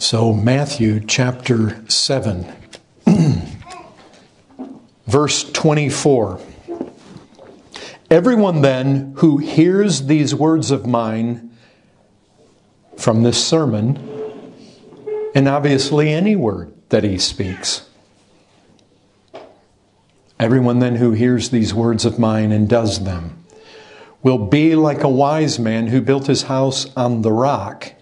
So Matthew chapter 7, verse 24. Everyone then who hears these words of mine from this sermon, and obviously any word that he speaks. Everyone then who hears these words of mine and does them will be like a wise man who built his house on the rock.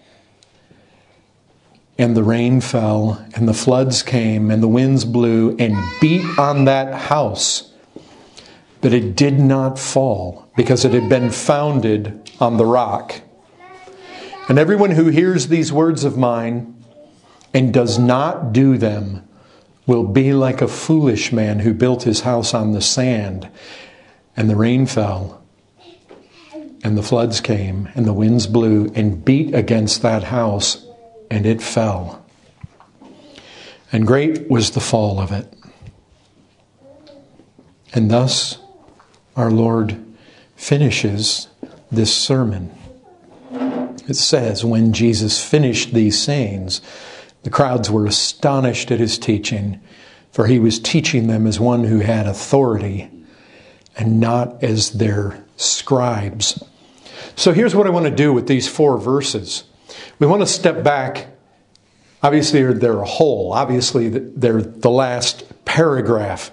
And the rain fell, and the floods came, and the winds blew and beat on that house. But it did not fall, because it had been founded on the rock. And everyone who hears these words of mine and does not do them will be like a foolish man who built his house on the sand. And the rain fell, and the floods came, and the winds blew and beat against that house, and it fell. And great was the fall of it. And thus our Lord finishes this sermon. It says, when Jesus finished these sayings, the crowds were astonished at his teaching, for he was teaching them as one who had authority and not as their scribes. So here's what I want to do with these 4 verses. We want to step back. Obviously, they're a whole. Obviously, they're the last paragraph.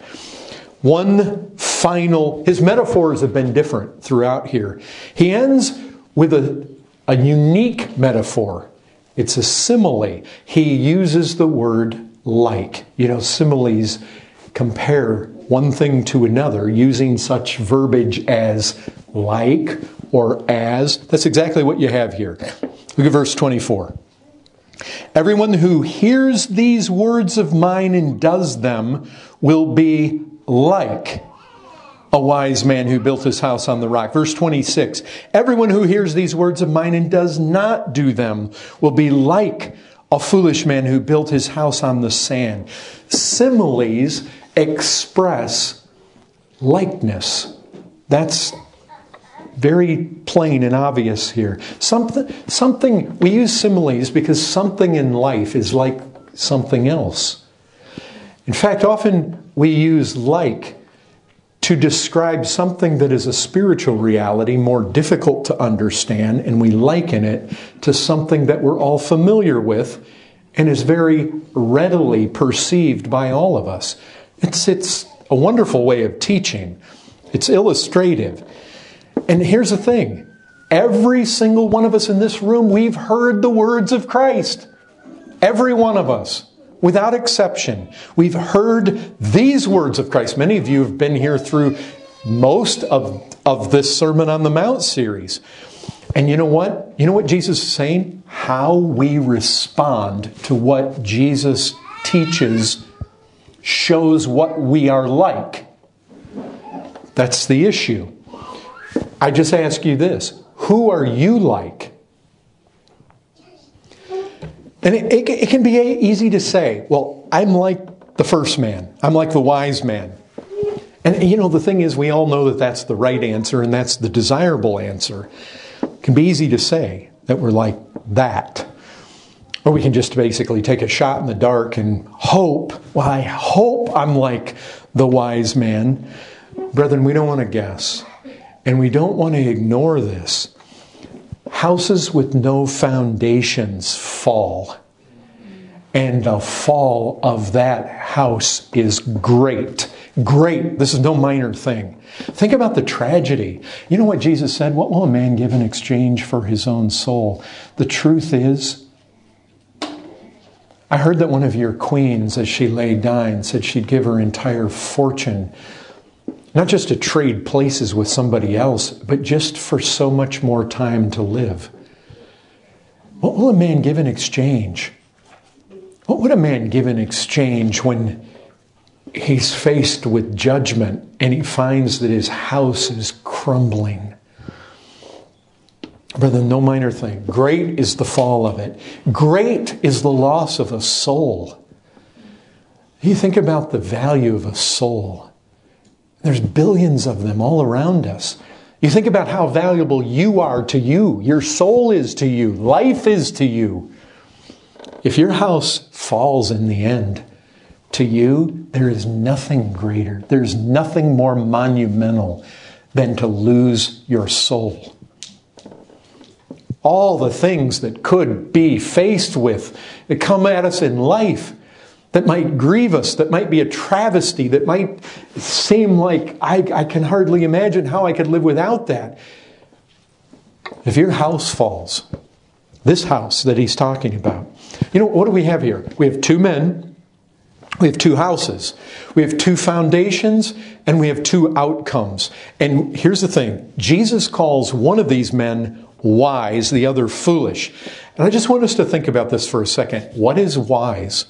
One final, his metaphors have been different throughout here. He ends with a unique metaphor. It's a simile. He uses the word like. Similes compare one thing to another using such verbiage as like or as. That's exactly what you have here. Look at verse 24. Everyone who hears these words of mine and does them will be like a wise man who built his house on the rock. Verse 26. Everyone who hears these words of mine and does not do them will be like a foolish man who built his house on the sand. Similes express likeness. That's very plain and obvious here. Something we use similes because something in life is like something else. In fact, often we use like to describe something that is a spiritual reality more difficult to understand, and we liken it to something that we're all familiar with and is very readily perceived by all of us. It's a wonderful way of teaching. It's illustrative. And here's the thing. Every single one of us in this room, we've heard the words of Christ. Every one of us, without exception. We've heard these words of Christ. Many of you have been here through most of this Sermon on the Mount series. And you know what? You know what Jesus is saying? How we respond to what Jesus teaches shows what we are like. That's the issue. I just ask you this. Who are you like? And it can be easy to say, well, I'm like the first man. I'm like the wise man. And the thing is, we all know that that's the right answer and that's the desirable answer. It can be easy to say that we're like that. Or we can just basically take a shot in the dark and hope, well, I hope I'm like the wise man. Brethren, we don't want to guess. And we don't want to ignore this. Houses with no foundations fall. And the fall of that house is great. Great. This is no minor thing. Think about the tragedy. You know what Jesus said? What will a man give in exchange for his own soul? The truth is, I heard that one of your queens, as she lay dying, said she'd give her entire fortune, not just to trade places with somebody else, but just for so much more time to live. What will a man give in exchange? What would a man give in exchange when he's faced with judgment and he finds that his house is crumbling? Brother, no minor thing. Great is the fall of it. Great is the loss of a soul. You think about the value of a soul. There's billions of them all around us. You think about how valuable you are to you. Your soul is to you. Life is to you. If your house falls in the end, to you, there is nothing greater. There's nothing more monumental than to lose your soul. All the things that could be faced with, that come at us in life, that might grieve us, that might be a travesty, that might seem like I can hardly imagine how I could live without that. If your house falls, this house that he's talking about, what do we have here? We have two men, we have two houses, we have two foundations, and we have two outcomes. And here's the thing, Jesus calls one of these men wise, the other foolish. And I just want us to think about this for a second. What is wise?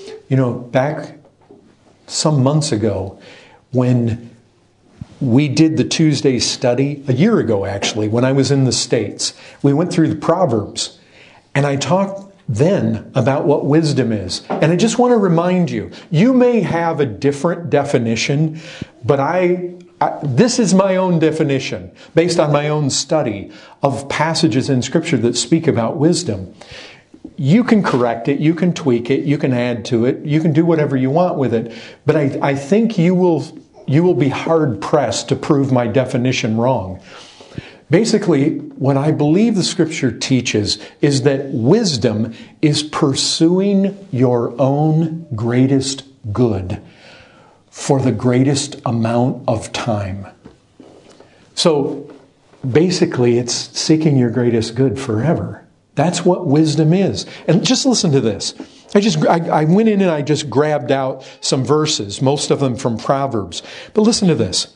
Back some months ago, when we did the Tuesday study, a year ago actually, when I was in the States, we went through the Proverbs, and I talked then about what wisdom is. And I just want to remind you, you may have a different definition, but this is my own definition, based on my own study of passages in Scripture that speak about wisdom. You can correct it, you can tweak it, you can add to it, you can do whatever you want with it. But I think you will be hard-pressed to prove my definition wrong. Basically, what I believe the Scripture teaches is that wisdom is pursuing your own greatest good for the greatest amount of time. So basically, it's seeking your greatest good forever. That's what wisdom is. And just listen to this. I went in and I just grabbed out some verses, most of them from Proverbs. But listen to this.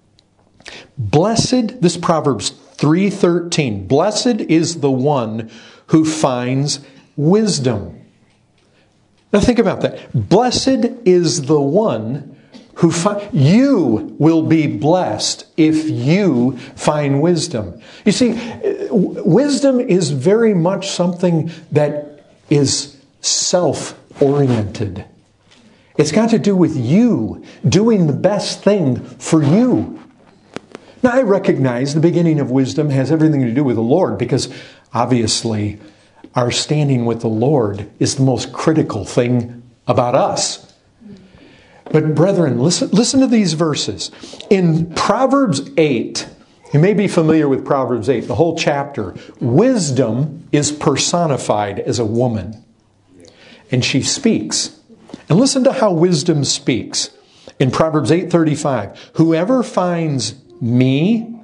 Blessed, this Proverbs 3:13, blessed is the one who finds wisdom. Now think about that. Blessed is the one who you will be blessed if you find wisdom. You see, wisdom is very much something that is self-oriented. It's got to do with you doing the best thing for you. Now, I recognize the beginning of wisdom has everything to do with the Lord, because obviously our standing with the Lord is the most critical thing about us. But brethren, listen to these verses. In Proverbs 8, you may be familiar with Proverbs 8, the whole chapter. Wisdom is personified as a woman. And she speaks. And listen to how wisdom speaks. In Proverbs 8:35, whoever finds me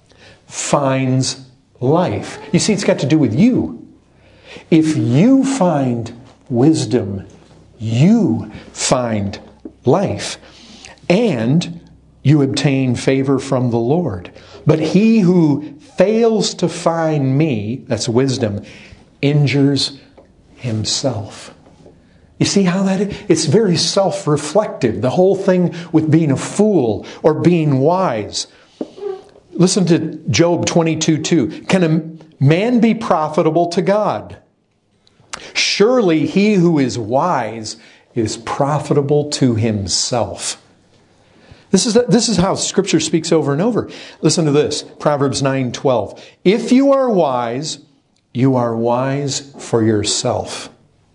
finds life. You see, it's got to do with you. If you find wisdom, you find life, and you obtain favor from the Lord. But he who fails to find me, that's wisdom, injures himself. You see how that is? It's very self-reflective, the whole thing with being a fool or being wise. Listen to Job 22:2. Can a man be profitable to God? Surely he who is wise is profitable to himself. This is how Scripture speaks over and over. Listen to this, Proverbs 9:12. If you are wise for yourself.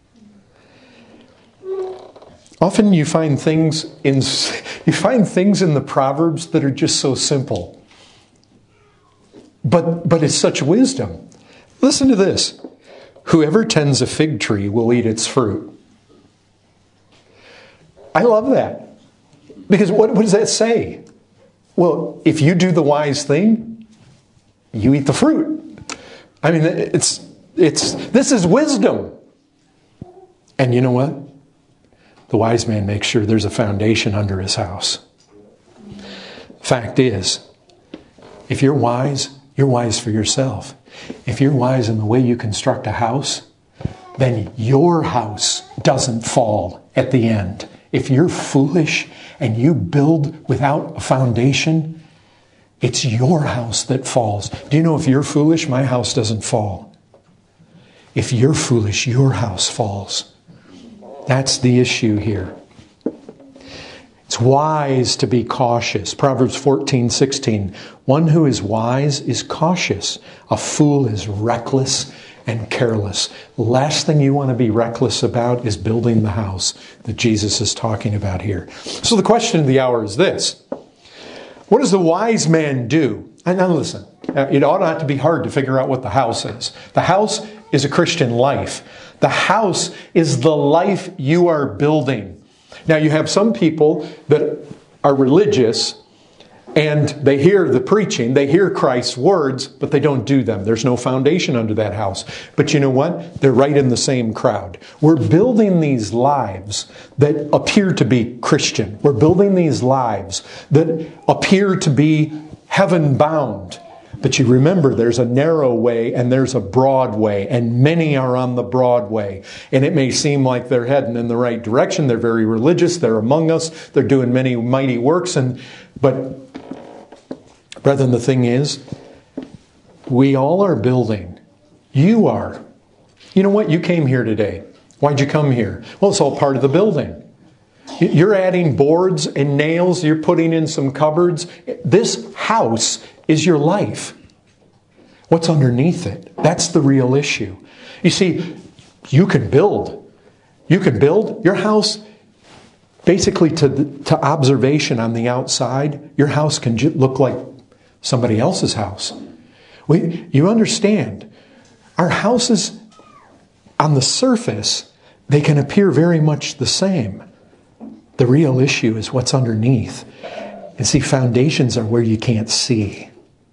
Often you find things in the Proverbs that are just so simple. But it's such wisdom. Listen to this. Whoever tends a fig tree will eat its fruit. I love that. Because what does that say? Well, if you do the wise thing, you eat the fruit. I mean, this is wisdom. And you know what? The wise man makes sure there's a foundation under his house. Fact is, if you're wise for yourself. If you're wise in the way you construct a house, then your house doesn't fall at the end. If you're foolish and you build without a foundation, it's your house that falls. Do you know if you're foolish, my house doesn't fall. If you're foolish, your house falls. That's the issue here. It's wise to be cautious. Proverbs 14:16. One who is wise is cautious. A fool is reckless and careless. Last thing you want to be reckless about is building the house that Jesus is talking about here. So the question of the hour is this. What does the wise man do? And now listen, it ought not to be hard to figure out what the house is. The house is a Christian life. The house is the life you are building. Now you have some people that are religious and they hear the preaching, they hear Christ's words, but they don't do them. There's no foundation under that house. But you know what? They're right in the same crowd. We're building these lives that appear to be Christian. We're building these lives that appear to be heaven-bound. But you remember, there's a narrow way and there's a broad way, and many are on the broad way. And it may seem like they're heading in the right direction. They're very religious. They're among us. They're doing many mighty works. But brethren, the thing is, we all are building. You are. You know what? You came here today. Why'd you come here? Well, it's all part of the building. You're adding boards and nails. You're putting in some cupboards. This house is your life. What's underneath it? That's the real issue. You see, you can build. You can build your house basically to observation on the outside. Your house can look like somebody else's house. You understand, our houses on the surface, they can appear very much the same. The real issue is what's underneath. And see, foundations are where you can't see.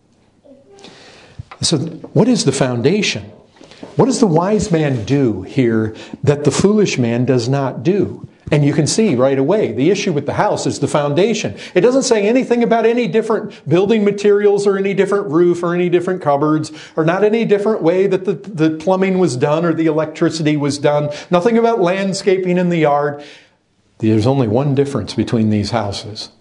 So what is the foundation? What does the wise man do here that the foolish man does not do? And you can see right away, the issue with the house is the foundation. It doesn't say anything about any different building materials or any different roof or any different cupboards or not any different way that the plumbing was done or the electricity was done. Nothing about landscaping in the yard. There's only one difference between these houses.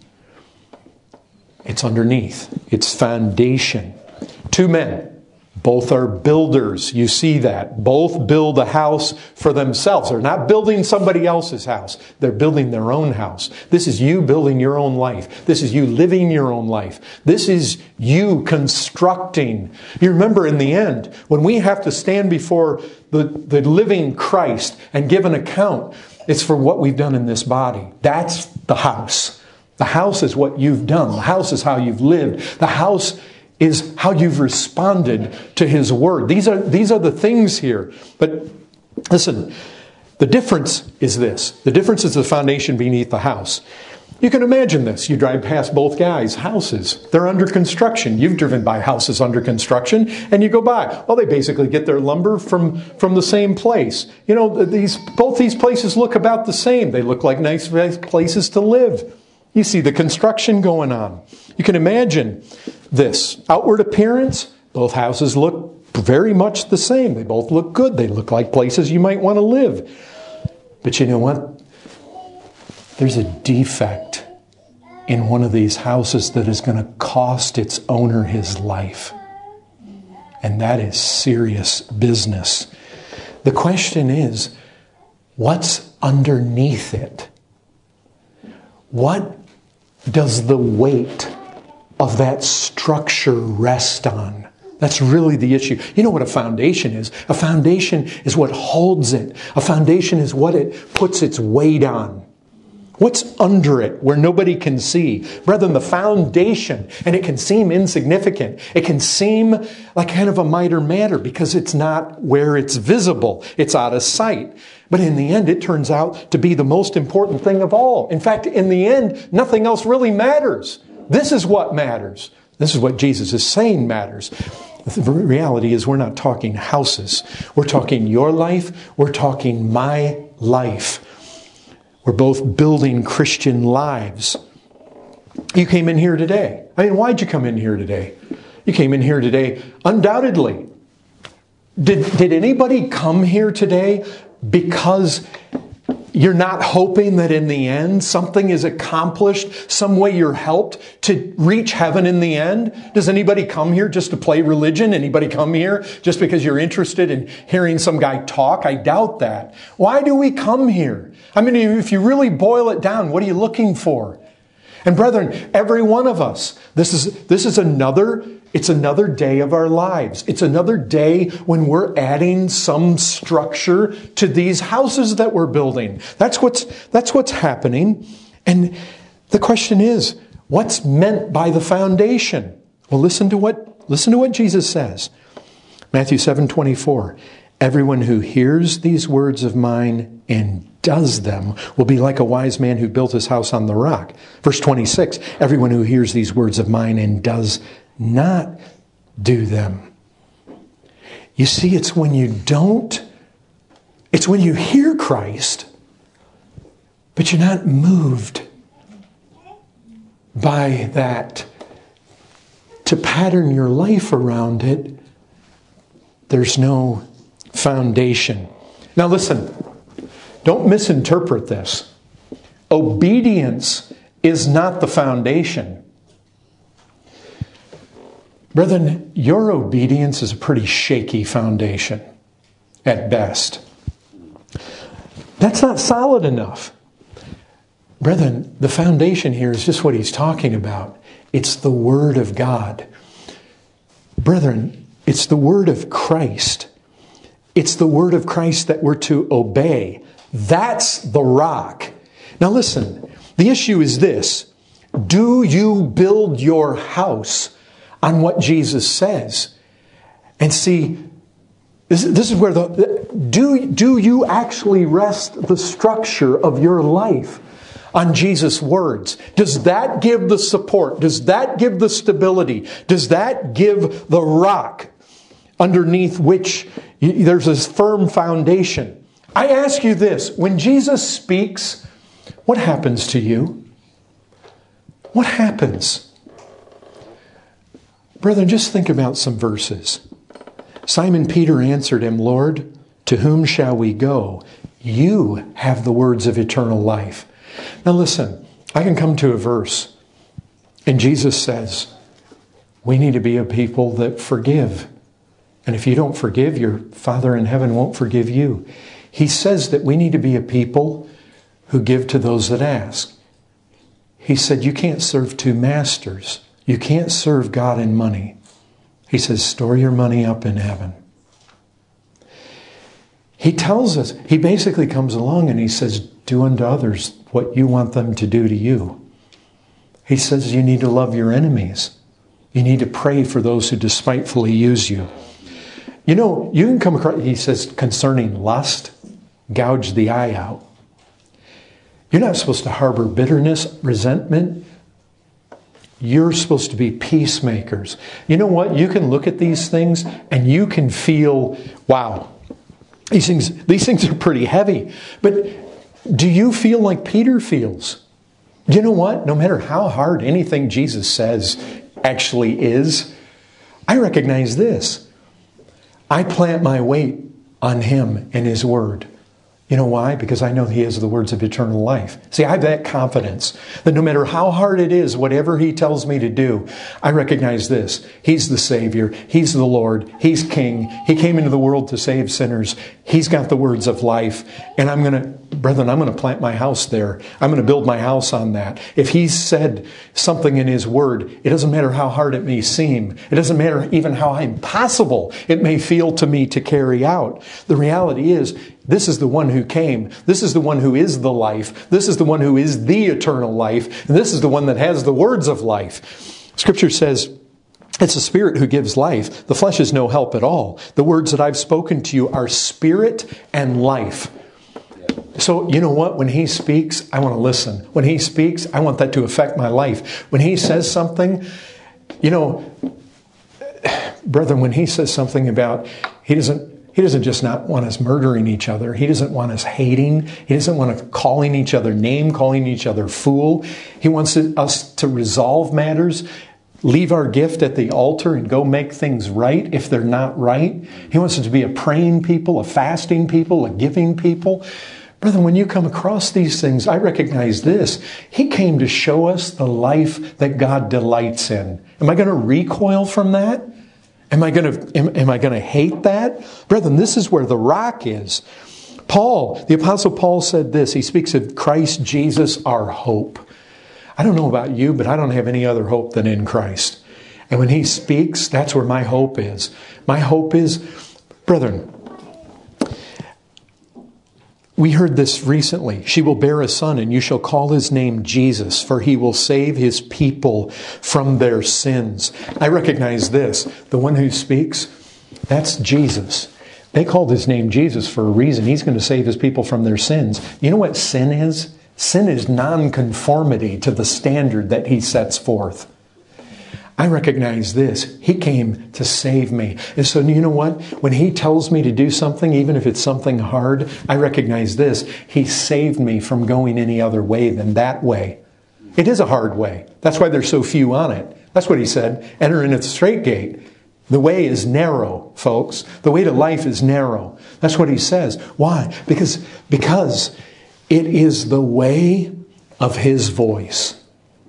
It's underneath. It's foundation. Two men. Both are builders. You see that. Both build a house for themselves. They're not building somebody else's house. They're building their own house. This is you building your own life. This is you living your own life. This is you constructing. You remember in the end, when we have to stand before the living Christ and give an account, it's for what we've done in this body. That's the house. The house is what you've done. The house is how you've lived. The house is how you've responded to His Word. These are the things here. But listen, the difference is this. The difference is the foundation beneath the house. You can imagine this. You drive past both guys' houses. They're under construction. You've driven by houses under construction, and you go by. Well, they basically get their lumber from the same place. You know, both these places look about the same. They look like nice places to live. You see the construction going on. You can imagine this. Outward appearance, both houses look very much the same. They both look good. They look like places you might want to live. But you know what? There's a defect in one of these houses that is going to cost its owner his life. And that is serious business. The question is, what's underneath it? What does the weight of that structure rest on? That's really the issue. You know what a foundation is? A foundation is what holds it. A foundation is what it puts its weight on. What's under it where nobody can see? Brethren, the foundation, and it can seem insignificant. It can seem like kind of a minor matter because it's not where it's visible. It's out of sight. But in the end, it turns out to be the most important thing of all. In fact, in the end, nothing else really matters. This is what matters. This is what Jesus is saying matters. The reality is we're not talking houses. We're talking your life. We're talking my life. We're both building Christian lives. You came in here today. I mean, why'd you come in here today? You came in here today undoubtedly. Did anybody come here today because you're not hoping that in the end something is accomplished, some way you're helped to reach heaven in the end? Does anybody come here just to play religion? Anybody come here just because you're interested in hearing some guy talk? I doubt that. Why do we come here? I mean, if you really boil it down, what are you looking for? And brethren, every one of us, this is another It's another day of our lives. It's another day when we're adding some structure to these houses that we're building. That's what's happening. And the question is, what's meant by the foundation? Well, listen to what Jesus says. Matthew 7:24. Everyone who hears these words of mine and does them will be like a wise man who built his house on the rock. Verse 26. Everyone who hears these words of mine and does not do them. You see, it's when you hear Christ, but you're not moved by that to pattern your life around it. There's no foundation. Now listen, don't misinterpret this. Obedience is not the foundation. Brethren, your obedience is a pretty shaky foundation at best. That's not solid enough. Brethren, the foundation here is just what he's talking about. It's the Word of God. Brethren, it's the Word of Christ. It's the Word of Christ that we're to obey. That's the rock. Now listen, the issue is this. Do you build your house on what Jesus says? And see, this is where do you actually rest the structure of your life on Jesus' words? Does that give the support? Does that give the stability? Does that give the rock underneath which there's this firm foundation? I ask you this, when Jesus speaks, what happens to you? What happens? Brethren, just think about some verses. Simon Peter answered him, Lord, to whom shall we go? You have the words of eternal life. Now listen, I can come to a verse, and Jesus says, we need to be a people that forgive. And if you don't forgive, your Father in heaven won't forgive you. He says that we need to be a people who give to those that ask. He said, you can't serve two masters. You can't serve God and money. He says, store your money up in heaven. He tells us, he basically comes along and he says, do unto others what you want them to do to you. He says you need to love your enemies. You need to pray for those who despitefully use you. You know, you can come across, he says, concerning lust, gouge the eye out. You're not supposed to harbor bitterness, resentment. You're supposed to be peacemakers. You know what? You can look at these things and you can feel, wow, these things are pretty heavy. But do you feel like Peter feels? You know what? No matter how hard anything Jesus says actually is, I recognize this. I plant my weight on Him and His Word. You know why? Because I know He has the words of eternal life. See, I have that confidence that no matter how hard it is, whatever He tells me to do, I recognize this. He's the Savior. He's the Lord. He's King. He came into the world to save sinners. He's got the words of life. And I'm going to plant my house there. I'm going to build my house on that. If He said something in His Word, it doesn't matter how hard it may seem. It doesn't matter even how impossible it may feel to me to carry out. The reality is, this is the one who came. This is the one who is the life. This is the one who is the eternal life. And this is the one that has the words of life. Scripture says, it's the Spirit who gives life. The flesh is no help at all. The words that I've spoken to you are spirit and life. So, you know what? When He speaks, I want to listen. When He speaks, I want that to affect my life. When He says something, you know, brethren, when He says something about, He doesn't just not want us murdering each other. He doesn't want us hating. He doesn't want us calling each other name, calling each other fool. He wants us to resolve matters, leave our gift at the altar and go make things right if they're not right. He wants us to be a praying people, a fasting people, a giving people. Brother, when you come across these things, I recognize this. He came to show us the life that God delights in. Am I going to recoil from that? Am I going to hate that? Brethren, this is where the rock is. Paul, the Apostle Paul said this. He speaks of Christ Jesus, our hope. I don't know about you, but I don't have any other hope than in Christ. And when He speaks, that's where my hope is. My hope is, brethren, we heard this recently. She will bear a son, and you shall call his name Jesus, for he will save his people from their sins. I recognize this. The one who speaks, that's Jesus. They called his name Jesus for a reason. He's going to save his people from their sins. You know what sin is? Sin is nonconformity to the standard that he sets forth. I recognize this. He came to save me. And so you know what? When He tells me to do something, even if it's something hard, I recognize this. He saved me from going any other way than that way. It is a hard way. That's why there's so few on it. That's what He said. Enter in at the straight gate. The way is narrow, folks. The way to life is narrow. That's what He says. Why? Because it is the way of His voice.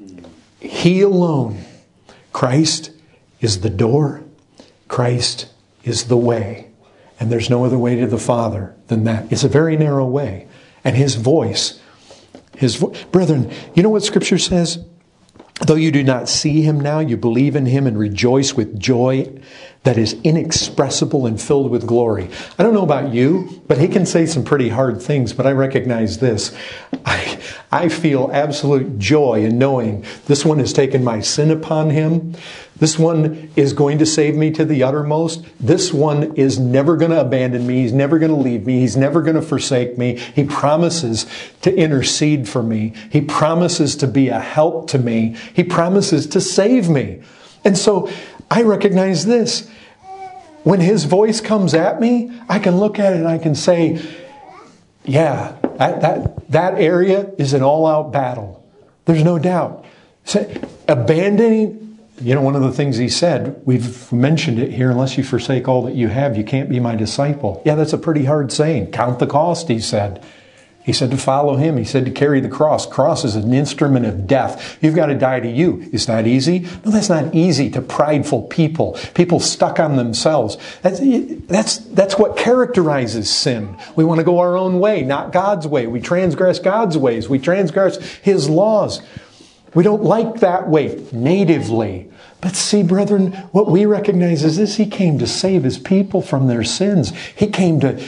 He alone. Christ is the door. Christ is the way. And there's no other way to the Father than that. It's a very narrow way. And His voice, brethren, you know what Scripture says? Though you do not see Him now, you believe in Him and rejoice with joy that is inexpressible and filled with glory. I don't know about you, but He can say some pretty hard things, but I recognize this. I feel absolute joy in knowing this one has taken my sin upon Him. This one is going to save me to the uttermost. This one is never going to abandon me. He's never going to leave me. He's never going to forsake me. He promises to intercede for me. He promises to be a help to me. He promises to save me. And so I recognize this. When His voice comes at me, I can look at it and I can say, yeah, that area is an all-out battle. There's no doubt. So, abandoning, one of the things He said, we've mentioned it here, unless you forsake all that you have, you can't be my disciple. Yeah, that's a pretty hard saying. Count the cost, He said. He said to follow Him. He said to carry the cross. Cross is an instrument of death. You've got to die to you. Is that easy? No, that's not easy to prideful people. People stuck on themselves. That's what characterizes sin. We want to go our own way, not God's way. We transgress God's ways. We transgress His laws. We don't like that way natively. But see, brethren, what we recognize is this. He came to save His people from their sins. He came to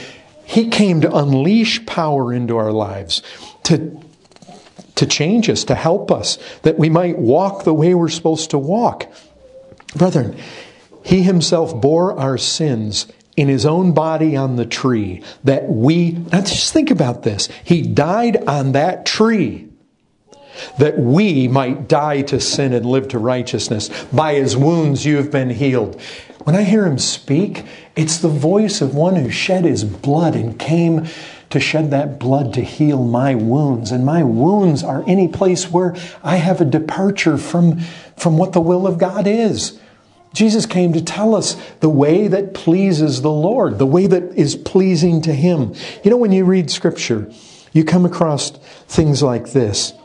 unleash power into our lives, to change us, to help us, that we might walk the way we're supposed to walk. Brethren, He Himself bore our sins in His own body on the tree, that now just think about this. He died on that tree that we might die to sin and live to righteousness. By His wounds you have been healed. When I hear Him speak, it's the voice of one who shed His blood and came to shed that blood to heal my wounds. And my wounds are any place where I have a departure from what the will of God is. Jesus came to tell us the way that pleases the Lord, the way that is pleasing to Him. When you read Scripture, you come across things like this.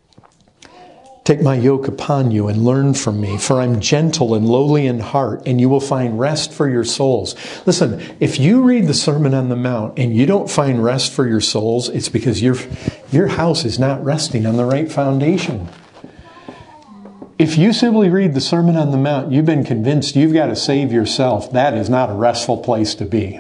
Take my yoke upon you and learn from me, for I'm gentle and lowly in heart, and you will find rest for your souls. Listen, if you read the Sermon on the Mount and you don't find rest for your souls, it's because your house is not resting on the right foundation. If you simply read the Sermon on the Mount, you've been convinced you've got to save yourself. That is not a restful place to be.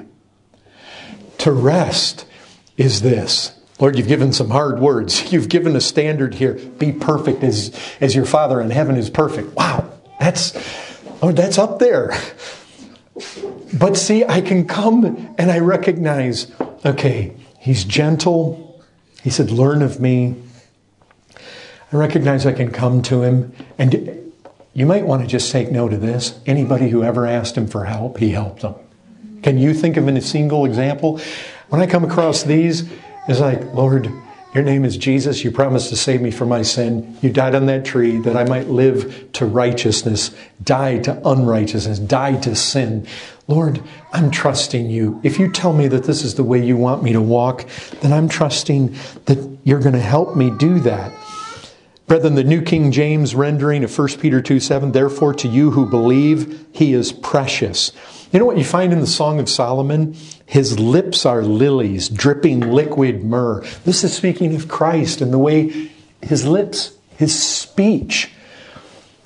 To rest is this. Lord, you've given some hard words. You've given a standard here. Be perfect as your Father in heaven is perfect. Wow, that's up there. But see, I can come and I recognize, okay, He's gentle. He said, learn of me. I recognize I can come to Him. And you might want to just take note of this. Anybody who ever asked Him for help, He helped them. Can you think of a single example? When I come across these, it's like, Lord, your name is Jesus. You promised to save me from my sin. You died on that tree that I might live to righteousness, die to unrighteousness, die to sin. Lord, I'm trusting you. If you tell me that this is the way you want me to walk, then I'm trusting that you're going to help me do that. Brethren, the New King James rendering of 1 Peter 2:7, therefore to you who believe, He is precious. You know what you find in the Song of Solomon? His lips are lilies, dripping liquid myrrh. This is speaking of Christ and the way His lips, His speech.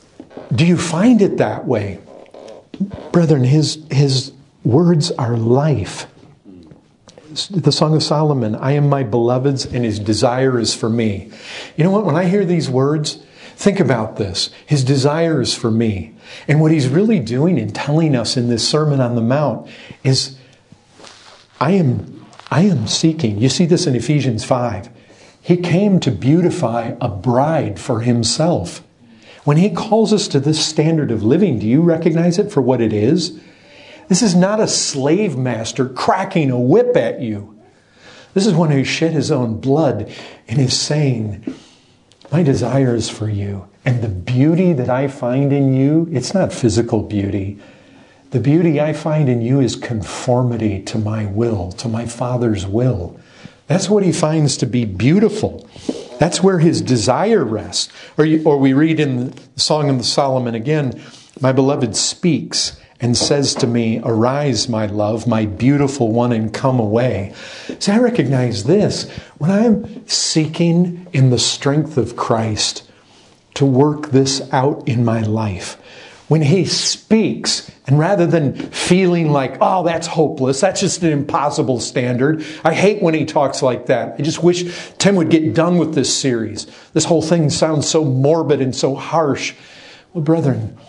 Do you find it that way? Brethren, his words are life. The Song of Solomon, I am my beloved's and his desire is for me. You know what? When I hear these words, think about this. His desire is for me. And what he's really doing and telling us in this Sermon on the Mount is, I am seeking. You see this in Ephesians 5. He came to beautify a bride for himself. When he calls us to this standard of living, do you recognize it for what it is? This is not a slave master cracking a whip at you. This is one who shed his own blood and is saying, my desire is for you. And the beauty that I find in you, it's not physical beauty. The beauty I find in you is conformity to my will, to my Father's will. That's what he finds to be beautiful. That's where his desire rests. Or we read in the Song of Solomon again, my beloved speaks and says to me, arise, my love, my beautiful one, and come away. See, I recognize this. When I'm seeking in the strength of Christ to work this out in my life, when he speaks, and rather than feeling like, oh, that's hopeless, that's just an impossible standard. I hate when he talks like that. I just wish Tim would get done with this series. This whole thing sounds so morbid and so harsh. Well, brethren,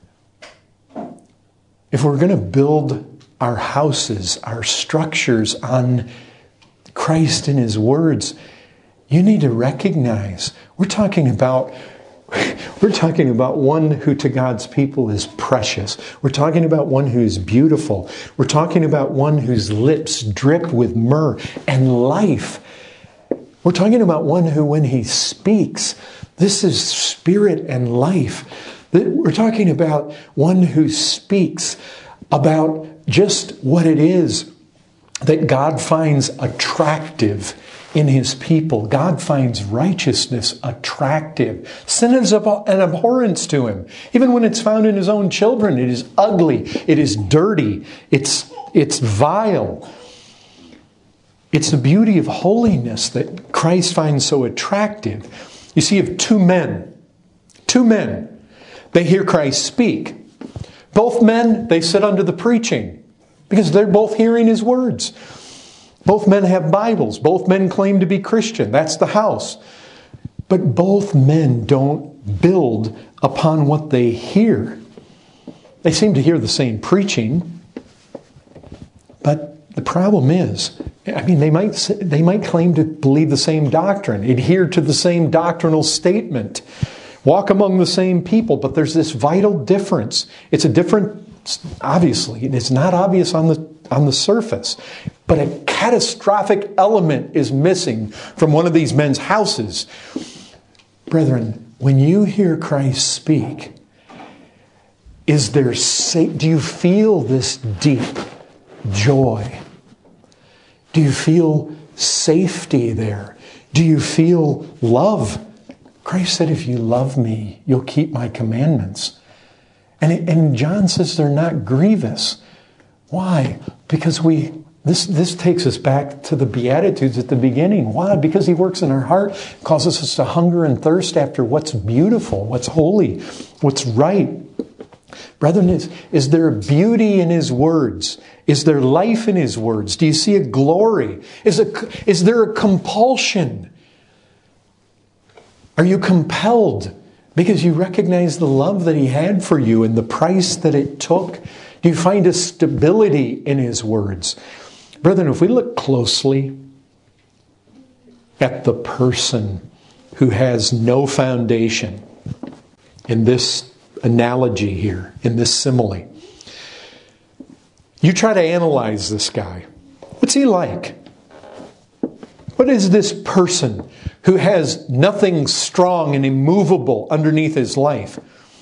if we're going to build our houses, our structures on Christ and his words, you need to recognize we're talking about one who to God's people is precious. We're talking about one who's beautiful. We're talking about one whose lips drip with myrrh and life. We're talking about one who, when he speaks, this is spirit and life. We're talking about one who speaks about just what it is that God finds attractive in his people. God finds righteousness attractive. Sin is an abhorrence to him. Even when it's found in his own children, it is ugly, it is dirty, it's vile. It's the beauty of holiness that Christ finds so attractive. You see, of two men, they hear Christ speak. Both men, they sit under the preaching because they're both hearing his words. Both men have Bibles. Both men claim to be Christian. That's the house. But both men don't build upon what they hear. They seem to hear the same preaching. But the problem is, they might claim to believe the same doctrine, adhere to the same doctrinal statement, walk among the same people, but there's this vital difference. It's a different, obviously, it's not obvious on the surface, but a catastrophic element is missing from one of these men's houses. Brethren, when you hear Christ speak, do you feel this deep joy? Do you feel safety there? Do you feel love? Christ said, if you love me, you'll keep my commandments. And John says they're not grievous. Why? Because this takes us back to the Beatitudes at the beginning. Why? Because he works in our heart, causes us to hunger and thirst after what's beautiful, what's holy, what's right. Brethren, is there a beauty in his words? Is there life in his words? Do you see a glory? Is there a compulsion? Are you compelled because you recognize the love that he had for you and the price that it took? Do you find a stability in his words? Brethren, if we look closely at the person who has no foundation in this analogy here, in this simile, you try to analyze this guy. What's he like? What is this person who has nothing strong and immovable underneath his life?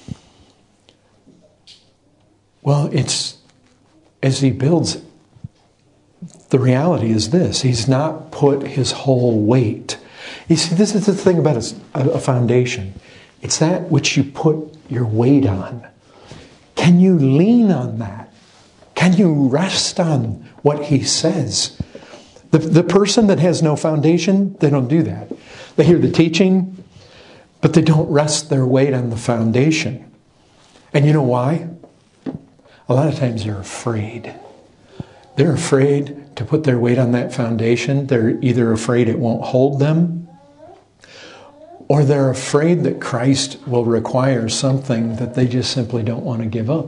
Well, it's as he builds, the reality is this. He's not put his whole weight. You see, this is the thing about a foundation. It's that which you put your weight on. Can you lean on that? Can you rest on what he says? The person that has no foundation, they don't do that. They hear the teaching, but they don't rest their weight on the foundation. And you know why? A lot of times they're afraid. They're afraid to put their weight on that foundation. They're either afraid it won't hold them, or they're afraid that Christ will require something that they just simply don't want to give up.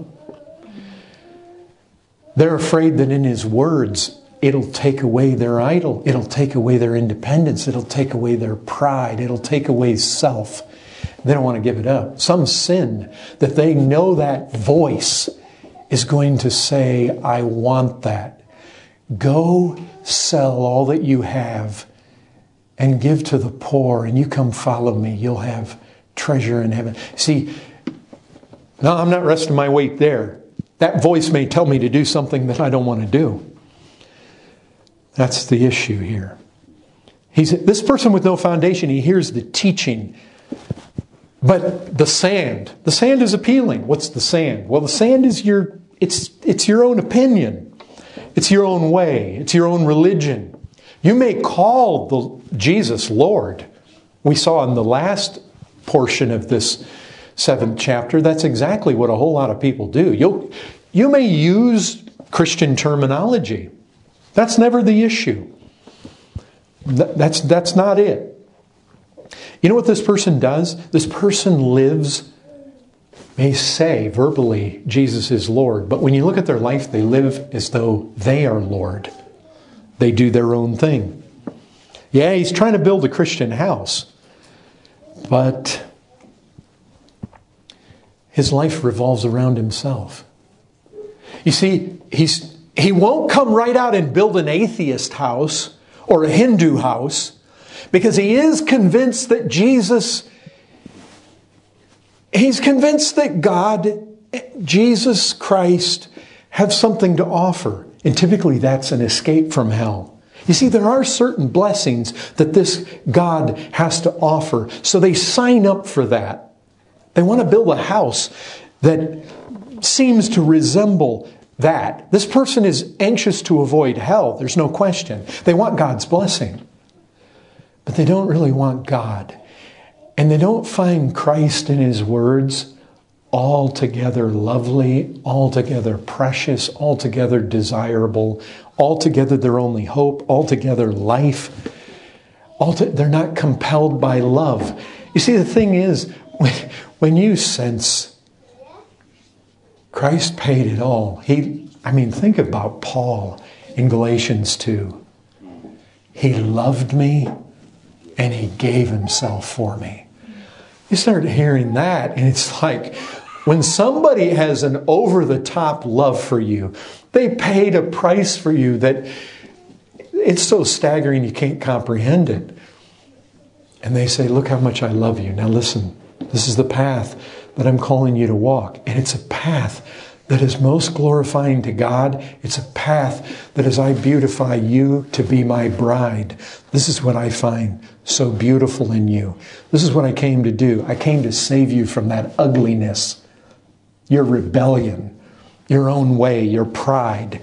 They're afraid that in His words, it'll take away their idol. It'll take away their independence. It'll take away their pride. It'll take away self. They don't want to give it up. Some sin that they know that voice is going to say, I want that. Go sell all that you have and give to the poor, and you come follow me. You'll have treasure in heaven. See, no, I'm not resting my weight there. That voice may tell me to do something that I don't want to do. That's the issue here. This person with no foundation, he hears the teaching. But the sand is appealing. What's the sand? Well, the sand is it's your own opinion. It's your own way. It's your own religion. You may call Jesus Lord. We saw in the last portion of this 7th chapter, that's exactly what a whole lot of people do. You may use Christian terminology. That's never the issue. That's not it. You know what this person does? This person may say verbally, Jesus is Lord. But when you look at their life, they live as though they are Lord. They do their own thing. Yeah, he's trying to build a Christian house. But his life revolves around himself. You see, he won't come right out and build an atheist house or a Hindu house, because he is convinced that he's convinced that God, Jesus Christ, have something to offer. And typically that's an escape from hell. You see, there are certain blessings that this God has to offer. So they sign up for that. They want to build a house that seems to resemble that. This person is anxious to avoid hell. There's no question. They want God's blessing. But they don't really want God. And they don't find Christ in His words altogether lovely, altogether precious, altogether desirable, altogether their only hope, altogether life. They're not compelled by love. You see, the thing is, when you sense Christ paid it all. Think about Paul in Galatians 2. He loved me and He gave Himself for me. You start hearing that and it's like, when somebody has an over-the-top love for you, they paid a price for you that it's so staggering you can't comprehend it. And they say, look how much I love you. Now listen, this is the path that I'm calling you to walk. And it's a path that is most glorifying to God. It's a path that as I beautify you to be my bride, this is what I find so beautiful in you. This is what I came to do. I came to save you from that ugliness, your rebellion, your own way, your pride.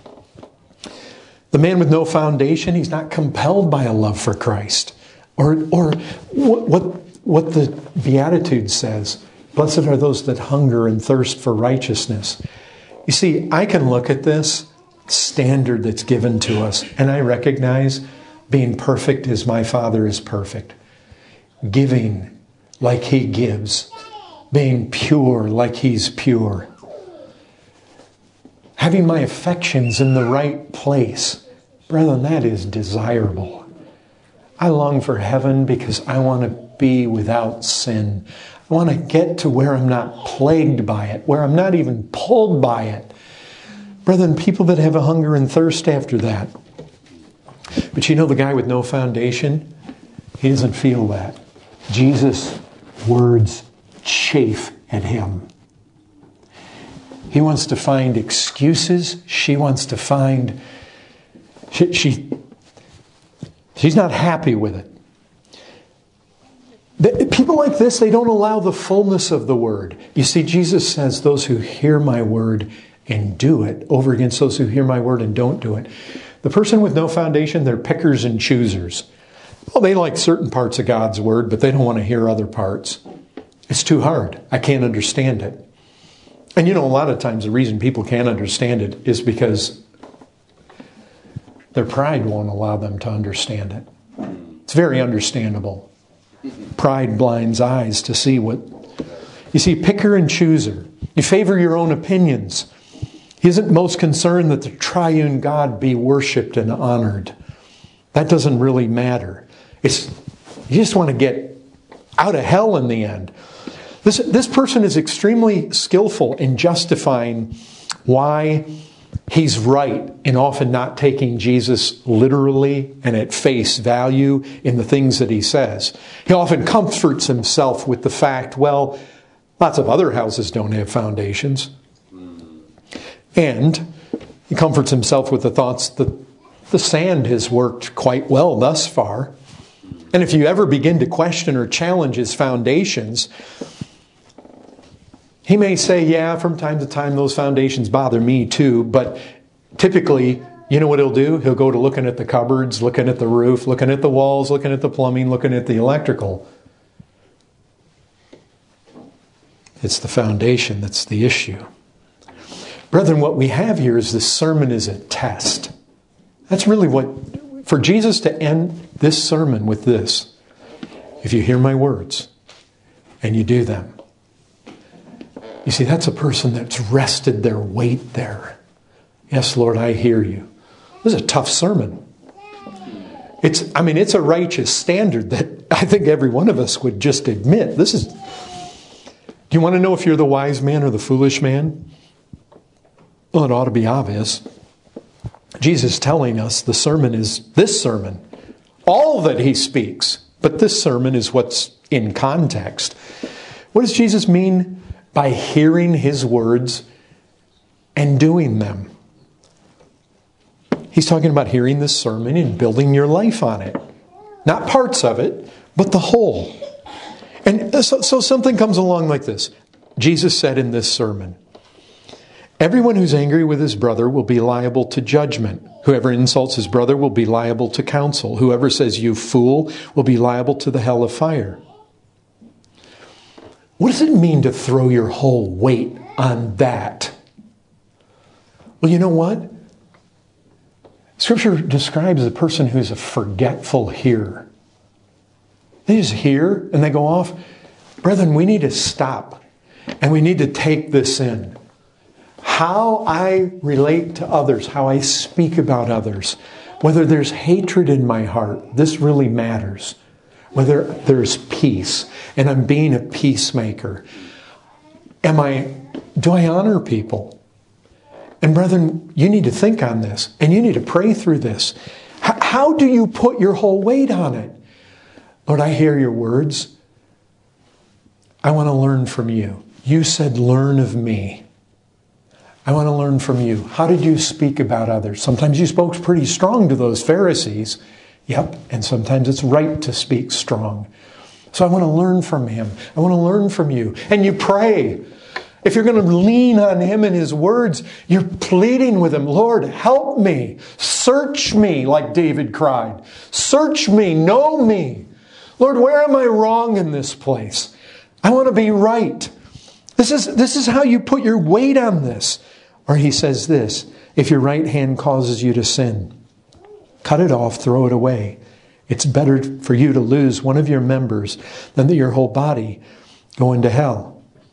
The man with no foundation, he's not compelled by a love for Christ. Or what the Beatitude says. Blessed are those that hunger and thirst for righteousness. You see, I can look at this standard that's given to us, and I recognize being perfect as my Father is perfect. Giving like He gives. Being pure like He's pure. Having my affections in the right place. Brethren, that is desirable. I long for heaven because I want to be without sin. I want to get to where I'm not plagued by it, where I'm not even pulled by it. Brethren, people that have a hunger and thirst after that. But you know, the guy with no foundation, he doesn't feel that. Jesus' words chafe at him. He wants to find excuses. She wants to find... She's not happy with it. People like this, they don't allow the fullness of the word. You see, Jesus says, those who hear my word and do it, over against those who hear my word and don't do it. The person with no foundation, they're pickers and choosers. Well, they like certain parts of God's word, but they don't want to hear other parts. It's too hard. I can't understand it. And a lot of times the reason people can't understand it is because their pride won't allow them to understand it. It's very understandable. Pride blinds eyes to see what... You see, picker and chooser. You favor your own opinions. He isn't most concerned that the triune God be worshipped and honored. That doesn't really matter. You just want to get out of hell in the end. This person is extremely skillful in justifying why he's right in often not taking Jesus literally and at face value in the things that he says. He often comforts himself with the fact, well, lots of other houses don't have foundations. And he comforts himself with the thoughts that the sand has worked quite well thus far. And if you ever begin to question or challenge his foundations, he may say, yeah, from time to time those foundations bother me too. But typically, you know what he'll do? He'll go to looking at the cupboards, looking at the roof, looking at the walls, looking at the plumbing, looking at the electrical. It's the foundation that's the issue. Brethren, what we have here is this sermon is a test. That's really what, for Jesus to end this sermon with this, if you hear my words and you do them. You see, that's a person that's rested their weight there. Yes, Lord, I hear you. This is a tough sermon. It's a righteous standard that I think every one of us would just admit. Do you want to know if you're the wise man or the foolish man? Well, it ought to be obvious. Jesus is telling us the sermon is this sermon. All that he speaks. But this sermon is what's in context. What does Jesus mean by hearing his words and doing them? He's talking about hearing this sermon and building your life on it. Not parts of it, but the whole. And so something comes along like this. Jesus said in this sermon, everyone who's angry with his brother will be liable to judgment. Whoever insults his brother will be liable to counsel. Whoever says, you fool, will be liable to the hell of fire. What does it mean to throw your whole weight on that? Well, you know what? Scripture describes a person who's a forgetful hearer. They just hear and they go off. Brethren, we need to stop and we need to take this in. How I relate to others, how I speak about others, whether there's hatred in my heart, this really matters. Whether there's peace and I'm being a peacemaker. Do I honor people? And brethren, you need to think on this and you need to pray through this. How do you put your whole weight on it? Lord, I hear your words. I want to learn from you. You said, learn of me. I want to learn from you. How did you speak about others? Sometimes you spoke pretty strong to those Pharisees. Yep, and sometimes it's right to speak strong. So I want to learn from him. I want to learn from you. And you pray. If you're going to lean on him and his words, you're pleading with him, Lord, help me. Search me, like David cried. Search me, know me. Lord, where am I wrong in this place? I want to be right. This is how you put your weight on this. Or he says this, if your right hand causes you to sin, cut it off, throw it away. It's better for you to lose one of your members than that your whole body go into hell.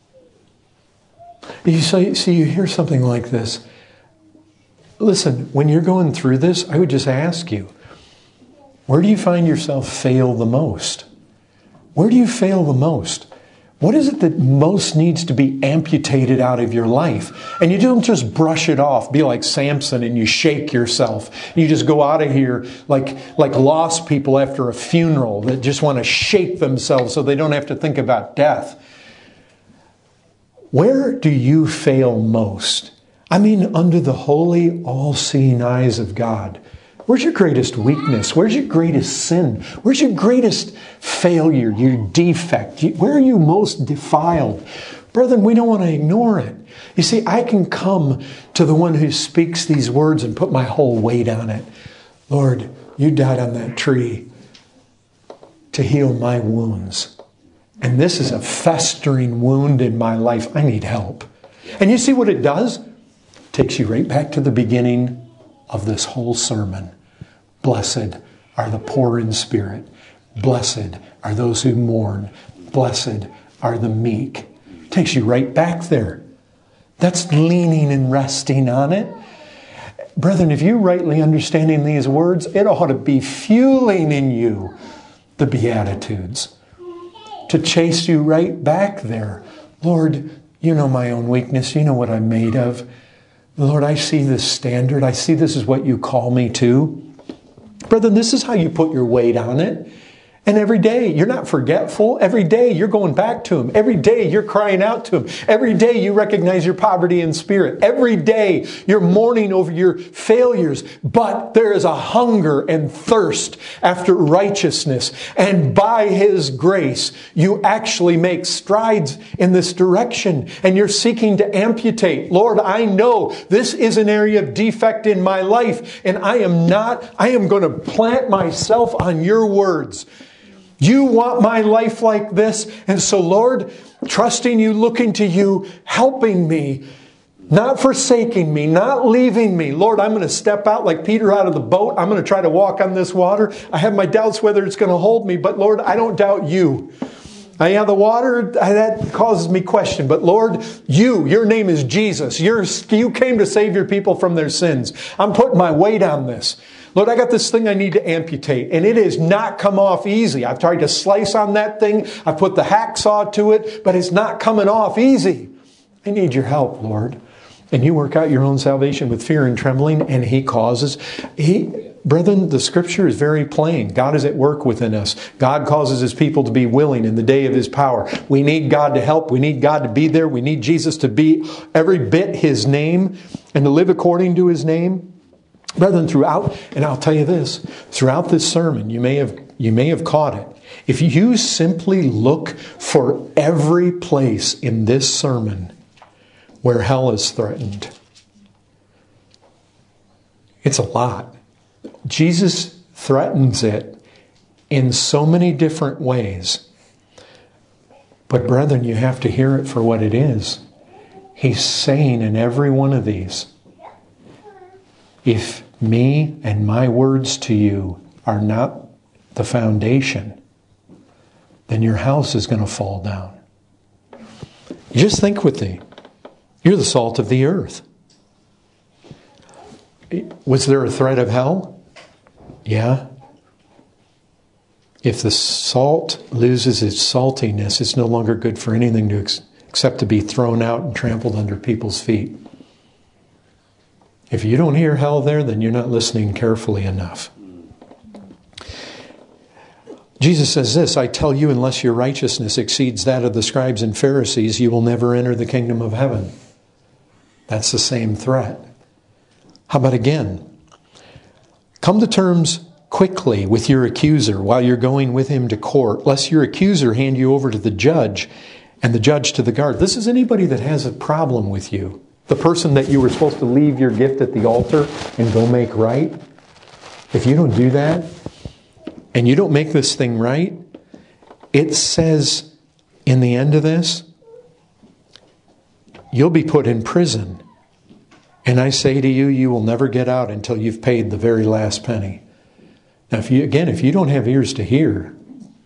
You hear something like this. Listen, when you're going through this, I would just ask you, where do you find yourself fail the most? Where do you fail the most? What is it that most needs to be amputated out of your life? And you don't just brush it off, be like Samson and you shake yourself. You just go out of here like lost people after a funeral that just want to shake themselves so they don't have to think about death. Where do you fail most? I mean, under the holy, all-seeing eyes of God. Where's your greatest weakness? Where's your greatest sin? Where's your greatest failure, your defect? Where are you most defiled? Brethren, we don't want to ignore it. You see, I can come to the one who speaks these words and put my whole weight on it. Lord, you died on that tree to heal my wounds. And this is a festering wound in my life. I need help. And you see what it does? Takes you right back to the beginning of this whole sermon. Blessed are the poor in spirit. Blessed are those who mourn. Blessed are the meek. Takes you right back there. That's leaning and resting on it. Brethren, if you're rightly understanding these words, it ought to be fueling in you the Beatitudes. To chase you right back there. Lord, you know my own weakness. You know what I'm made of. Lord, I see this standard. I see this is what you call me to. Brethren, this is how you put your weight on it. And every day, you're not forgetful. Every day, you're going back to Him. Every day, you're crying out to Him. Every day, you recognize your poverty in spirit. Every day, you're mourning over your failures. But there is a hunger and thirst after righteousness. And by His grace, you actually make strides in this direction. And you're seeking to amputate. Lord, I know this is an area of defect in my life. And I am going to plant myself on your words. You want my life like this. And so, Lord, trusting you, looking to you, helping me, not forsaking me, not leaving me. Lord, I'm going to step out like Peter out of the boat. I'm going to try to walk on this water. I have my doubts whether it's going to hold me. But Lord, I don't doubt you. The water, that causes me question. But Lord, your name is Jesus. You came to save your people from their sins. I'm putting my weight on this. Lord, I got this thing I need to amputate, and it has not come off easy. I've tried to slice on that thing. I've put the hacksaw to it, but it's not coming off easy. I need your help, Lord. And you work out your own salvation with fear and trembling, and He causes... Brethren, the Scripture is very plain. God is at work within us. God causes His people to be willing in the day of His power. We need God to help. We need God to be there. We need Jesus to be every bit His name and to live according to His name. Brethren, and I'll tell you this, throughout this sermon, you may have caught it. If you simply look for every place in this sermon where hell is threatened, it's a lot. Jesus threatens it in so many different ways. But brethren, you have to hear it for what it is. He's saying in every one of these, if me and my words to you are not the foundation, then your house is going to fall down. You just think with me. You're the salt of the earth. Was there a threat of hell? Yeah. If the salt loses its saltiness, it's no longer good for anything except to be thrown out and trampled under people's feet. If you don't hear hell there, then you're not listening carefully enough. Jesus says this, I tell you, unless your righteousness exceeds that of the scribes and Pharisees, you will never enter the kingdom of heaven. That's the same threat. How about again? Come to terms quickly with your accuser while you're going with him to court, lest your accuser hand you over to the judge and the judge to the guard. This is anybody that has a problem with you. The person that you were supposed to leave your gift at the altar and go make right. If you don't do that, and you don't make this thing right, it says in the end of this, you'll be put in prison. And I say to you, you will never get out until you've paid the very last penny. Now, if you don't have ears to hear,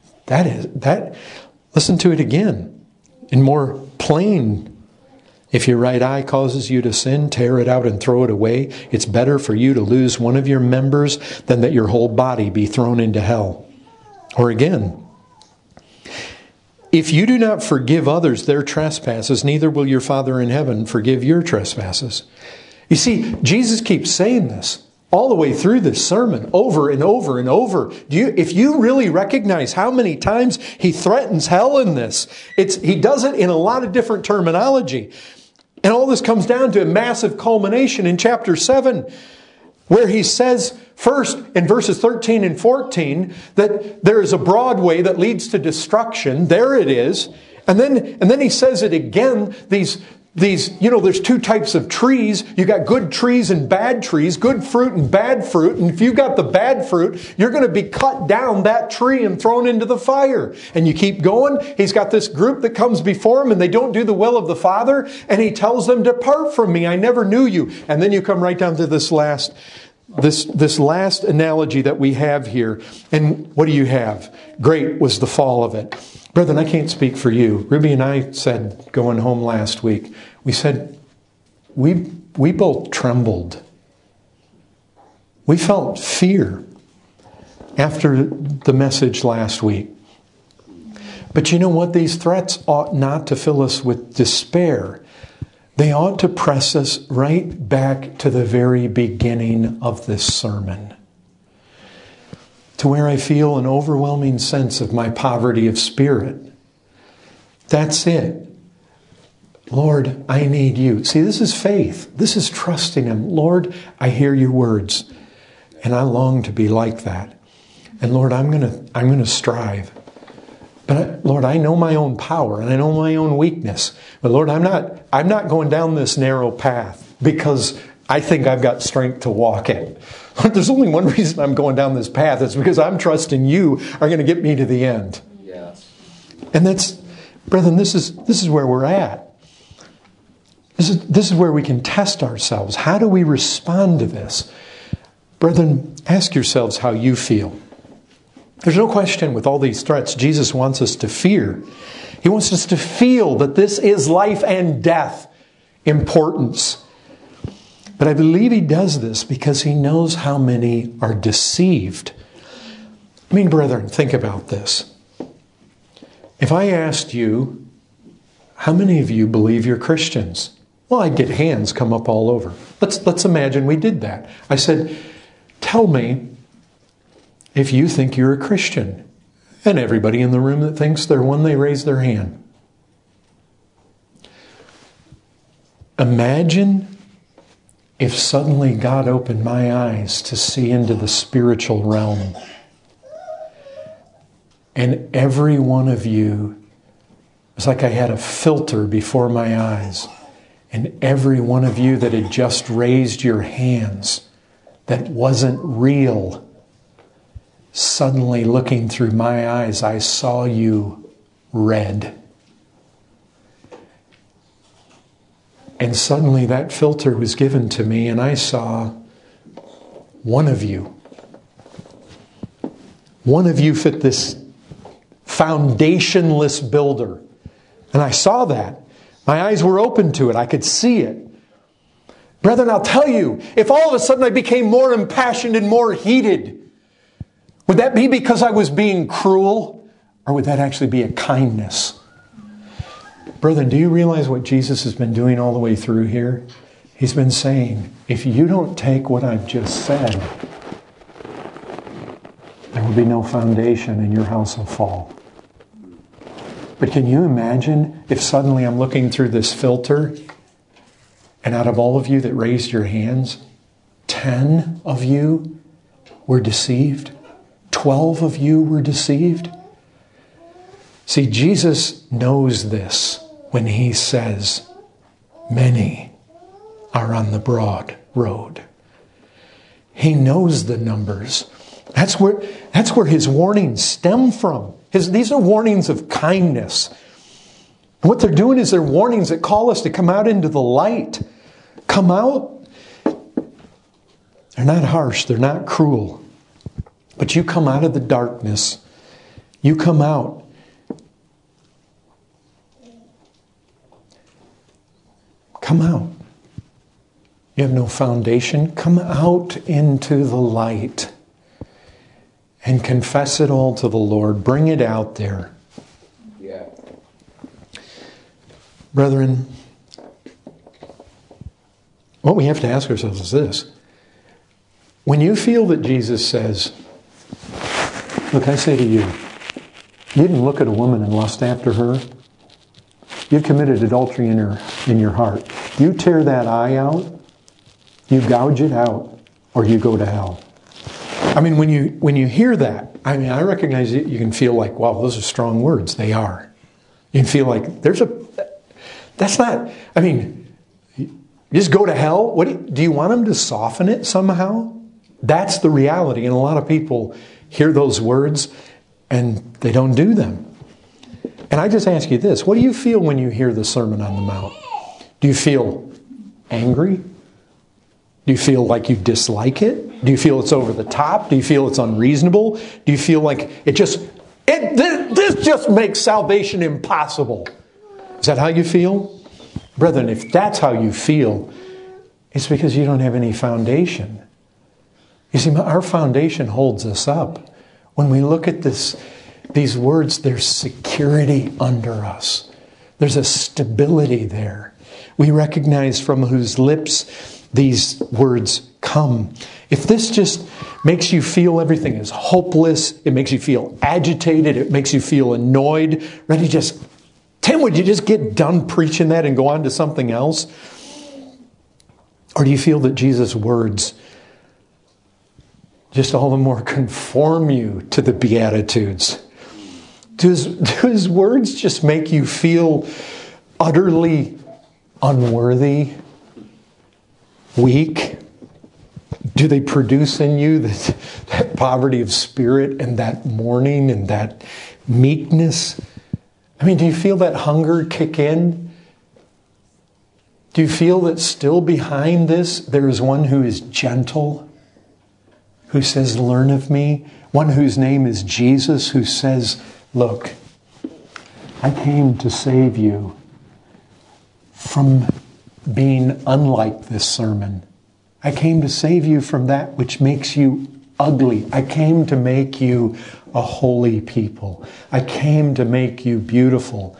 listen to it again in more plain. If your right eye causes you to sin, tear it out and throw it away. It's better for you to lose one of your members than that your whole body be thrown into hell. Or again, if you do not forgive others their trespasses, neither will your Father in heaven forgive your trespasses. You see, Jesus keeps saying this all the way through this sermon, over and over and over. If you really recognize how many times He threatens hell in this, He does it in a lot of different terminology. And all this comes down to a massive culmination in chapter 7, where He says, first in verses 13 and 14, that there is a broad way that leads to destruction. There it is. And then He says it again, these there's two types of trees. You got good trees and bad trees, good fruit and bad fruit. And if you've got the bad fruit, you're going to be cut down that tree and thrown into the fire. And you keep going. He's got this group that comes before him and they don't do the will of the Father. And he tells them, depart from me. I never knew you. And then you come right down to this last analogy that we have here. And what do you have? Great was the fall of it. Brethren, I can't speak for you. Ruby and I said, going home last week, we said, we both trembled. We felt fear after the message last week. But you know what? These threats ought not to fill us with despair. They ought to press us right back to the very beginning of this sermon, to where I feel an overwhelming sense of my poverty of spirit. That's it. Lord, I need you. See, this is faith. This is trusting him. Lord, I hear your words, and I long to be like that. And Lord, I'm going to strive. But Lord, I know my own power and I know my own weakness. But Lord, I'm not going down this narrow path because I think I've got strength to walk it. There's only one reason I'm going down this path. It's because I'm trusting you are going to get me to the end. Yes. And that's, brethren, this is where we're at. This is where we can test ourselves. How do we respond to this? Brethren, ask yourselves how you feel. There's no question with all these threats, Jesus wants us to fear. He wants us to feel that this is life and death importance. But I believe he does this because he knows how many are deceived. I mean, brethren, think about this. If I asked you, how many of you believe you're Christians? Well, I'd get hands come up all over. Let's imagine we did that. I said, tell me if you think you're a Christian. And everybody in the room that thinks they're one, they raise their hand. Imagine if suddenly God opened my eyes to see into the spiritual realm. And every one of you, it's like I had a filter before my eyes. And every one of you that had just raised your hands that wasn't real, suddenly looking through my eyes, I saw you red. And suddenly that filter was given to me and I saw one of you. One of you fit this foundationless builder. And I saw that. My eyes were open to it. I could see it. Brethren, I'll tell you, if all of a sudden I became more impassioned and more heated, would that be because I was being cruel? Or would that actually be a kindness? Brethren, do you realize what Jesus has been doing all the way through here? He's been saying, if you don't take what I've just said, there will be no foundation and your house will fall. But can you imagine if suddenly I'm looking through this filter and out of all of you that raised your hands, 10 of you were deceived? 12 of you were deceived? See, Jesus knows this when he says, many are on the broad road. He knows the numbers. That's where his warnings stem from. These are warnings of kindness. And what they're doing is they're warnings that call us to come out into the light. Come out. They're not harsh. They're not cruel. But you come out of the darkness. You come out. Come out. You have no foundation. Come out into the light. And confess it all to the Lord. Bring it out there. Yeah. Brethren, what we have to ask ourselves is this. When you feel that Jesus says, look, I say to you, you didn't look at a woman and lust after her. You've committed adultery in your heart. You tear that eye out, you gouge it out, or you go to hell. I mean, when you hear that, I recognize it, you can feel like, wow, those are strong words. They are. You can feel like there's That's not, I mean, just go to hell? Do you want him to soften it somehow? That's the reality. And a lot of people hear those words and they don't do them. And I just ask you this. What do you feel when you hear the Sermon on the Mount? Do you feel angry? Do you feel like you dislike it? Do you feel it's over the top? Do you feel it's unreasonable? Do you feel like this just makes salvation impossible? Is that how you feel? Brethren, if that's how you feel, it's because you don't have any foundation. You see, our foundation holds us up. When we look at these words, there's security under us. There's a stability there. We recognize from whose lips these words come. If this just makes you feel everything is hopeless, it makes you feel agitated, it makes you feel annoyed, ready just, Tim, would you just get done preaching that and go on to something else? Or do you feel that Jesus' words just all the more conform you to the Beatitudes? Do his words just make you feel utterly unworthy, weak? Do they produce in you that poverty of spirit and that mourning and that meekness? I mean, do you feel that hunger kick in? Do you feel that still behind this there is one who is gentle, who says, learn of me? One whose name is Jesus, who says, look, I came to save you from being unlike this sermon. I came to save you from that which makes you ugly. I came to make you a holy people. I came to make you beautiful.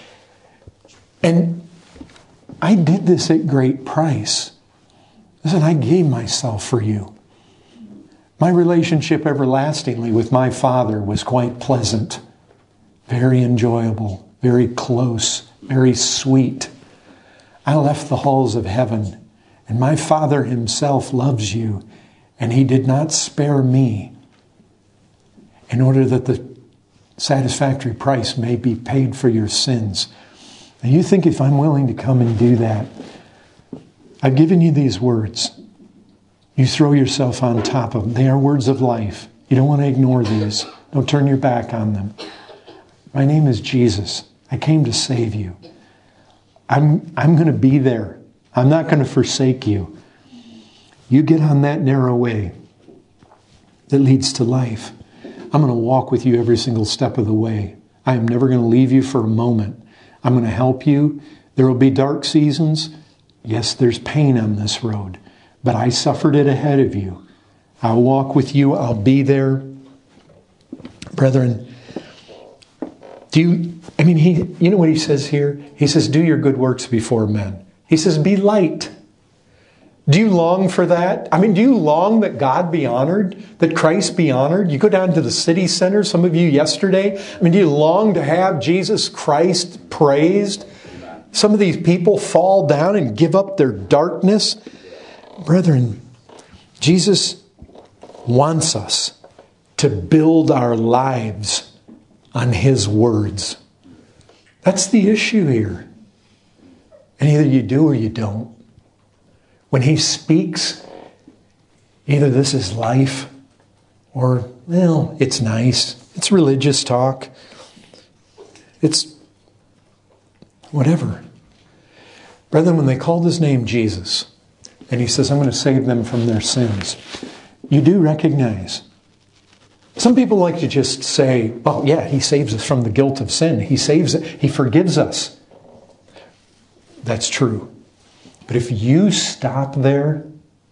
And I did this at great price. Listen, I gave myself for you. My relationship everlastingly with my Father was quite pleasant, very enjoyable, very close, very sweet. I left the halls of heaven, and my Father himself loves you, and he did not spare me in order that the satisfactory price may be paid for your sins. And you think if I'm willing to come and do that, I've given you these words. You throw yourself on top of them. They are words of life. You don't want to ignore these. Don't turn your back on them. My name is Jesus. I came to save you. I'm going to be there. I'm not going to forsake you. You get on that narrow way that leads to life. I'm going to walk with you every single step of the way. I am never going to leave you for a moment. I'm going to help you. There will be dark seasons. Yes, there's pain on this road, but I suffered it ahead of you. I'll walk with you. I'll be there. Brethren, you know what he says here? He says, do your good works before men. He says, be light. Do you long for that? I mean, do you long that God be honored? That Christ be honored? You go down to the city center, some of you yesterday. I mean, do you long to have Jesus Christ praised? Some of these people fall down and give up their darkness. Brethren, Jesus wants us to build our lives on his words. That's the issue here. And either you do or you don't. When he speaks, either this is life or, well, it's nice. It's religious talk. It's whatever. Brethren, when they called his name Jesus, and he says, I'm going to save them from their sins, you do recognize. Some people like to just say, well, yeah, he saves us from the guilt of sin. He forgives us. That's true. But if you stop there,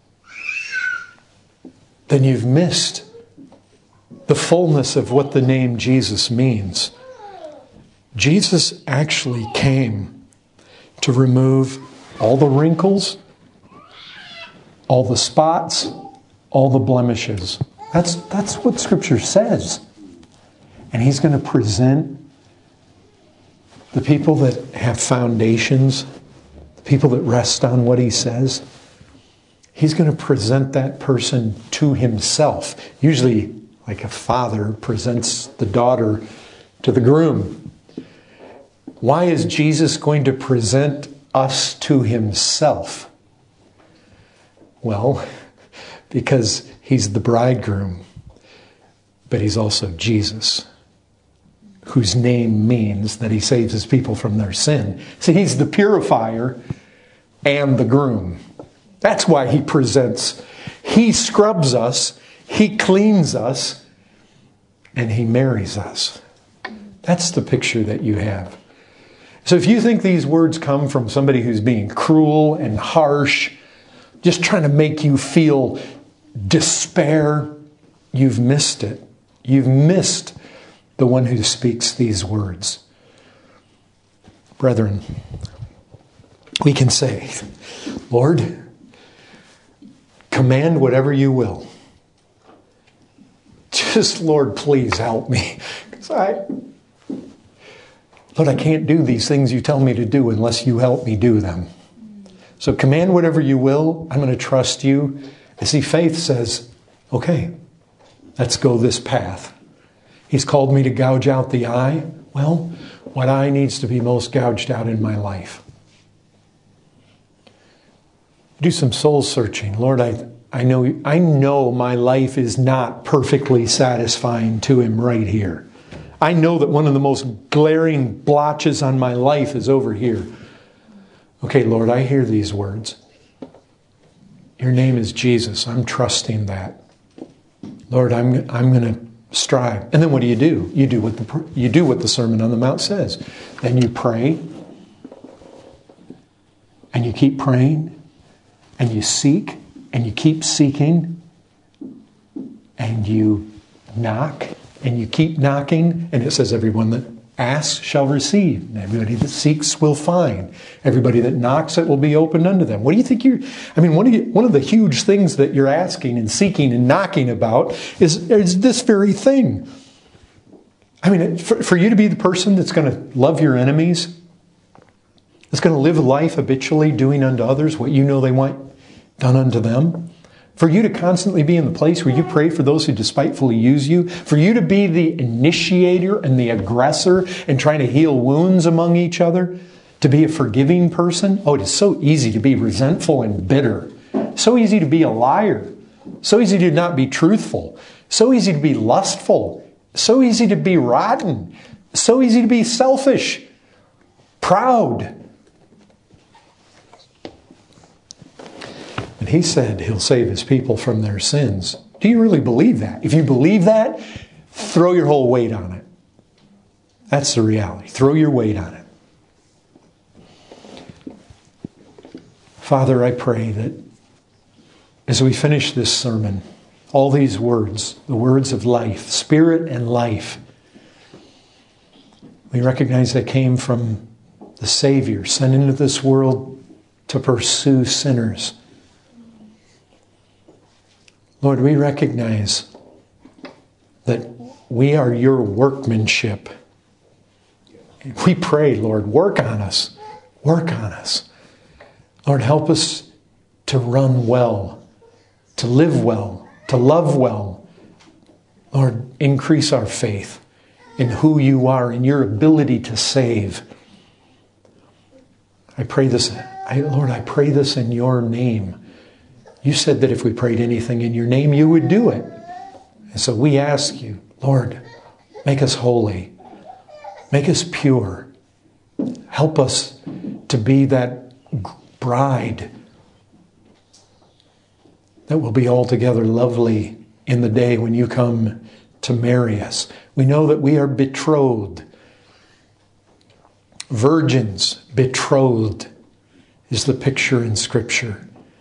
then you've missed the fullness of what the name Jesus means. Jesus actually came to remove all the wrinkles, all the spots, all the blemishes. That's what Scripture says. And he's going to present the people that have foundations, the people that rest on what he says. He's going to present that person to himself. Usually, like a father presents the daughter to the groom. Why is Jesus going to present us to himself? Well, because he's the bridegroom, but he's also Jesus, whose name means that he saves his people from their sin. See, he's the purifier and the groom. That's why he presents. He scrubs us, he cleans us, and he marries us. That's the picture that you have. So if you think these words come from somebody who's being cruel and harsh, just trying to make you feel despair, you've missed it. You've missed the one who speaks these words. Brethren, we can say, Lord, command whatever you will. Just, Lord, please help me. Lord, I can't do these things you tell me to do unless you help me do them. So command whatever you will. I'm going to trust you. And see, faith says, okay, let's go this path. He's called me to gouge out the eye. Well, what eye needs to be most gouged out in my life? Do some soul searching. Lord, I know my life is not perfectly satisfying to him right here. I know that one of the most glaring blotches on my life is over here. Okay, Lord, I hear these words. Your name is Jesus. I'm trusting that. Lord, I'm going to strive. And then what do? You do what the Sermon on the Mount says. Then you pray. And you keep praying. And you seek. And you keep seeking. And you knock. And you keep knocking. And it says everyone that asks shall receive. And everybody that seeks will find. Everybody that knocks, it will be opened unto them. What do you think one of the huge things that you're asking and seeking and knocking about is this very thing. I mean, for you to be the person that's going to love your enemies, that's going to live life habitually doing unto others what you know they want done unto them, for you to constantly be in the place where you pray for those who despitefully use you, for you to be the initiator and the aggressor and trying to heal wounds among each other, to be a forgiving person. Oh, it is so easy to be resentful and bitter. So easy to be a liar. So easy to not be truthful. So easy to be lustful. So easy to be rotten. So easy to be selfish, proud. And he said he'll save his people from their sins. Do you really believe that? If you believe that, throw your whole weight on it. That's the reality. Throw your weight on it. Father, I pray that as we finish this sermon, all these words, the words of life, spirit and life, we recognize they came from the Savior sent into this world to pursue sinners. Lord, we recognize that we are your workmanship. We pray, Lord, work on us. Work on us. Lord, help us to run well, to live well, to love well. Lord, increase our faith in who you are, in your ability to save. I pray this, Lord, I pray this in your name. You said that if we prayed anything in your name, you would do it. And so we ask you, Lord, make us holy. Make us pure. Help us to be that bride that will be altogether lovely in the day when you come to marry us. We know that we are betrothed. Virgins betrothed is the picture in Scripture.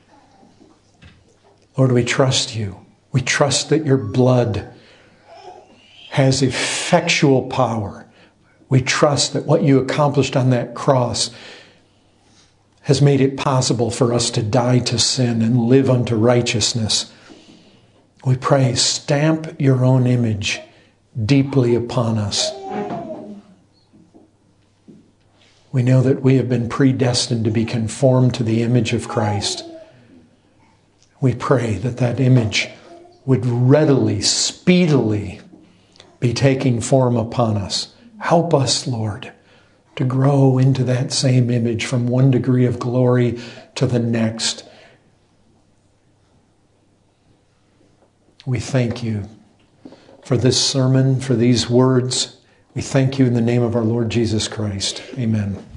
Lord, we trust you. We trust that your blood has effectual power. We trust that what you accomplished on that cross has made it possible for us to die to sin and live unto righteousness. We pray, stamp your own image deeply upon us. We know that we have been predestined to be conformed to the image of Christ. We pray that that image would readily, speedily be taking form upon us. Help us, Lord, to grow into that same image from one degree of glory to the next. We thank you for this sermon, for these words. We thank you in the name of our Lord Jesus Christ. Amen.